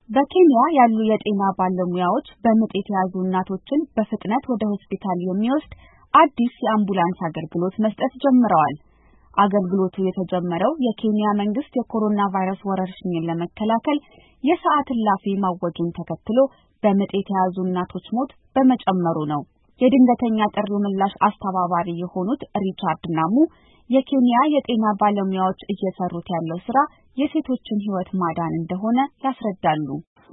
በኬንያ ያሉ የጤና ባለሙያዎች በምጥ የተያዙ እናቶችን በፍጥነት ወደ ሆስፒታል የሚወስድ አዲስ የአምቡላንስ አገልግሎት መስጠት ጀምረዋል። አገልግሎቱ የተጀመረው የኬንያ መንግስት የኮሮና ቫይረስ ወረርሽኝን ለመከላከል የሰዓት እላፊ ማወጁን ተከትሎ በምጥ የተያዙ እናቶች ሞት በመጨመሩ ነው። የድንገተኛ ጥሪ ምላሽ አስተባባሪ የሆኑት ሪቻርድ ናሙ የኬንያ የጤና ባለሙያዎች እየሰሩት ያለው ስራ የሴቶችን ህይወት ማዳን እንደሆነ ያስረዳሉ።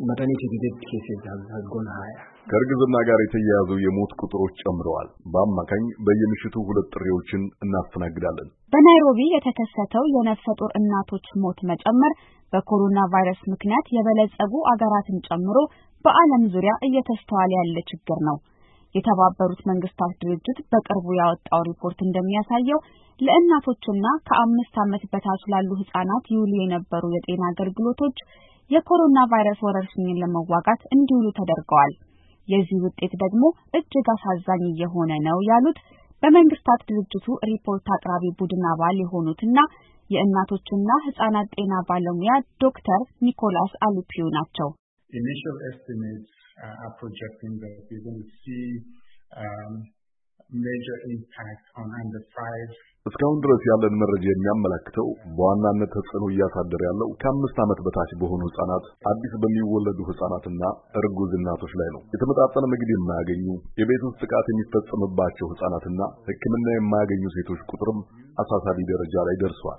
ከእርግዝና ጋር የተያያዙ የሞት ቁጥሮች ጨምረዋል። በአማካኝ በየምሽቱ 2 ጥሪዎችን እናስተናግዳለን። በናይሮቢ የተከሰተው የነፍሰ ጡር እናቶች ሞት መጨመር በኮሮና ቫይረስ ምክንያት የበለጸጉ አገራትን ጨምሮ በዓለም ዙሪያ እየተስተዋለ ያለ ችግር ነው። የተባበሩት መንግስታት ድርጅት በቅርቡ ያወጣው ሪፖርት እንደሚያሳየው ለእናቶችና ከ5 ዓመት በታች ላሉ ህጻናት ይውሉ የነበሩ የጤና አገልግሎቶች የኮሮና ቫይረስ ወረርሽኝን ለመዋጋት እንዲውሉ ተደርገዋል። የዚህ ውጤት ደግሞ እጅግ አሳዛኝ እየሆነ ነው ያሉት በመንግስታት ድርጅቱ ሪፖርት አቅራቢ ቡድን አባል የሆኑትና የእናቶችና ህጻናት ጤና ባለሙያ ዶክተር ኒኮላስ አሉፒዩ ናቸው። Initial estimates are projecting that we're going to see major impact on under 5. እስካሁን ድረስ ያለን መረጃ የሚያመለክተው በዋናነት ተጽዕኖ እያሳደረ ያለው ከ5 ዓመት በታች በሆኑ ህጻናት፣ አዲስ በሚወለዱ ህጻናትና እርጉዝ እናቶች ላይ ነው። የተመጣጠነ ምግብ የማያገኙ፣ የቤት ውስጥ ጥቃት የሚፈጸምባቸው ህጻናትና ሕክምና የማያገኙ ሴቶች ቁጥርም አሳሳቢ ደረጃ ላይ ደርሷል።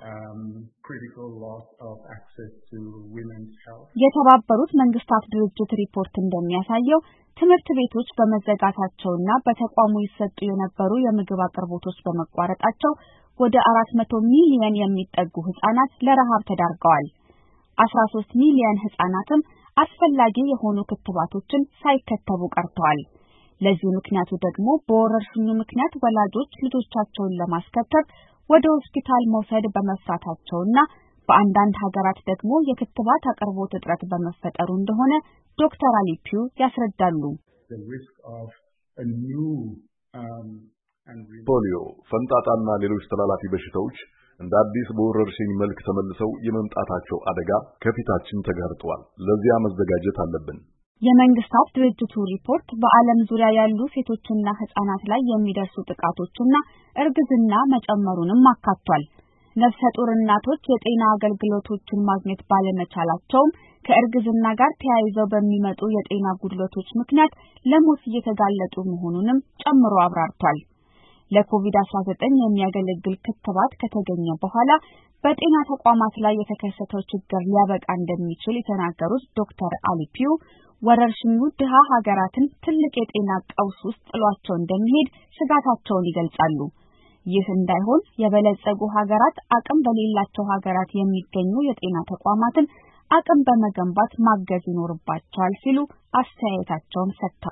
የተባበሩት መንግስታት ድርጅት ሪፖርት እንደሚያሳየው ትምህርት ቤቶች በመዘጋታቸውና በተቋሙ ይሰጡ የነበሩ የምግብ አቅርቦቶች በመቋረጣቸው ወደ 400 ሚሊዮን የሚጠጉ ህጻናት ለረሃብ ተዳርገዋል። 13 ሚሊዮን ህጻናትም አስፈላጊ የሆኑ ክትባቶችን ሳይከተቡ ቀርተዋል። ለዚህ ምክንያቱ ደግሞ በወረርሽኙ ምክንያት ወላጆች ልጆቻቸውን ለማስከተብ ወደ ሆስፒታል መውሰድ በመፍራታቸውና በአንዳንድ ሀገራት ደግሞ የክትባት አቅርቦት እጥረት በመፈጠሩ እንደሆነ ዶክተር አሊፒዩ ያስረዳሉ። ፖሊዮ፣ ፈንጣጣና ሌሎች ተላላፊ በሽታዎች እንደ አዲስ በወረርሽኝ መልክ ተመልሰው የመምጣታቸው አደጋ ከፊታችን ተጋርጧል። ለዚያ መዘጋጀት አለብን። የመንግስታት ድርጅቱ ሪፖርት በዓለም ዙሪያ ያሉ ሴቶችና ህጻናት ላይ የሚደርሱ ጥቃቶችና እርግዝና መጨመሩንም አካቷል። ነፍሰ ጡር እናቶች የጤና አገልግሎቶችን ማግኘት ባለመቻላቸውም ከእርግዝና ጋር ተያይዘው በሚመጡ የጤና ጉድለቶች ምክንያት ለሞት እየተጋለጡ መሆኑንም ጨምሮ አብራርቷል። ለኮቪድ-19 የሚያገለግል ክትባት ከተገኘ በኋላ በጤና ተቋማት ላይ የተከሰተው ችግር ሊያበቃ እንደሚችል የተናገሩት ዶክተር አሊፒዩ ወረርሽኙ ድሃ ሀገራትን ትልቅ የጤና ቀውስ ውስጥ ጥሏቸው እንደሚሄድ ስጋታቸውን ይገልጻሉ። ይህ እንዳይሆን የበለጸጉ ሀገራት አቅም በሌላቸው ሀገራት የሚገኙ የጤና ተቋማትን አቅም በመገንባት ማገዝ ይኖርባቸዋል ሲሉ አስተያየታቸውን ሰጥተዋል።